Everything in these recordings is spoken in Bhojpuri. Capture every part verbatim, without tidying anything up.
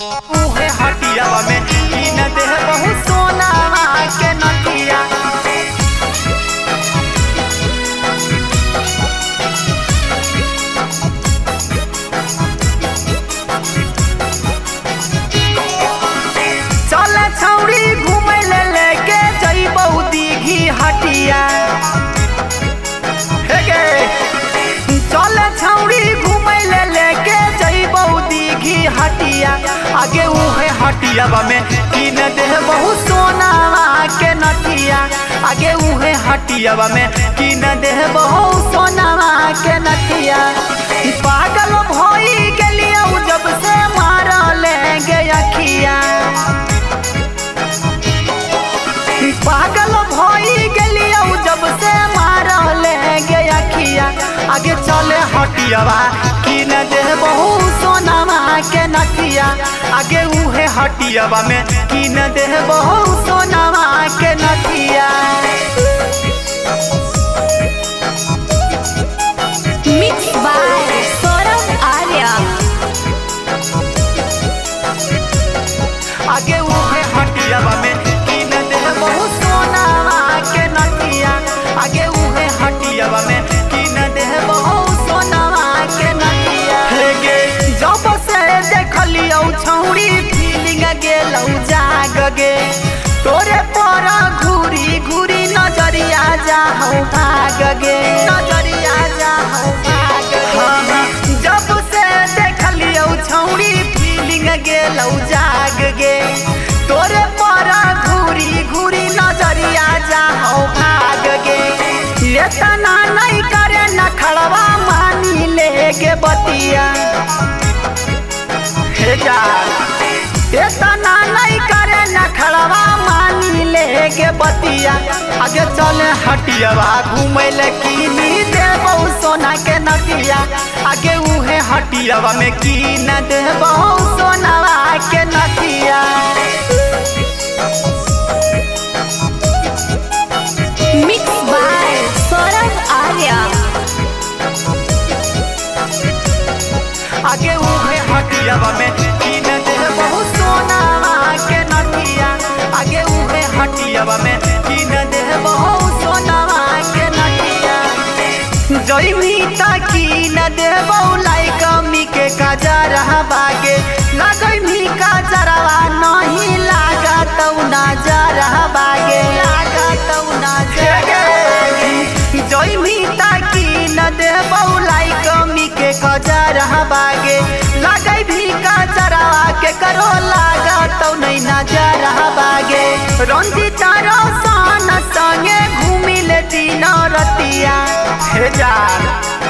उहे हटियावा में कीन देह बहु सोनावा के नथिया। चले छौड़ी घूमे ले लेके जइबौ दीघी हटिया। हे गे चले छौड़ी घूमे ले लेके जइबौ दीघी हटिया। आगे उहे हटियावा में कीन देह बहु सोनावा के नथिया। आगे उहे हटियावा में कीन देह बहु सोनावा के नथिया। पागल भई गेलियौ जब से मारले गे अखिया। पागल भई गेलियौ जब से मारले गे अखिया। आगे चले हटियावा कीन देह बहु सोनावा के नथिया। आगे उहे हटियावा में कीन देह बहु सोनावा के नथिया। Mixed by Saurabh Arya. आगे उहे हटियावा में कीन देह बहु सोनावा के नथिया। आगे उहे हटियावा में कीन देह बहु सोनावा के नथिया। हे गे जब से देखलियौ छौड़ी फीलिंग गेलौ जाग गे। तोरे पर घूरी घूरी नजरिया जाहौ भाग गे। नजरिया जाहौ भाग गे। हाँ हाँ जब से देखलियौ छौड़ी फीलिंग गेलौ जाग गे। तोरे पर घूरी घूरी नजरिया जाहौ भाग गे। एतना नहीं करे नखड़वा मानी ले गे बतिया। हे जान एतना नहीं करे नखड़वा मानी ले गे बतिया। आगे चले हटियावा घूमे ले कीनी देबौ सोना के नथिया। आगे उहे हटियावा में कीन देबौ सोनावा के नथिया। Mixed by Saurabh Arya. आगे उहे हटियावा में कीन देह बहु सोनावा के नथिया। आगे उहे हटियावा में कीन देह बहु सोनावा के नथिया। जइमी त कीन देबौ लाइक मी के काजरहा बागे। लगइमी काजरवा नहीं लागतौ नजरहा बागे। लागतौ नजर जइमी त कीन देबौ लाइक मी के काजरहा बागे। लगै भी काजरवा के करो लागतौ नहीं नजरहा बागे। रंजीत रोशन संगे घूमिल दिन रतिया। हे जान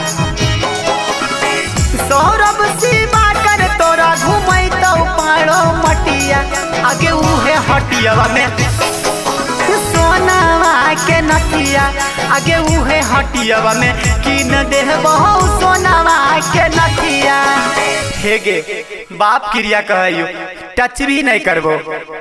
सौरभ शिवा कर तोरा घुमैतौ पाड़ो मटिया। आगे उहे हटियावा में सोनावा के नथिया। आगे उहे हटियावा में कीन देह बहु सोनावा के नथिया। हे गे बाप क्रिया कहयो टच भी नहीं करबो।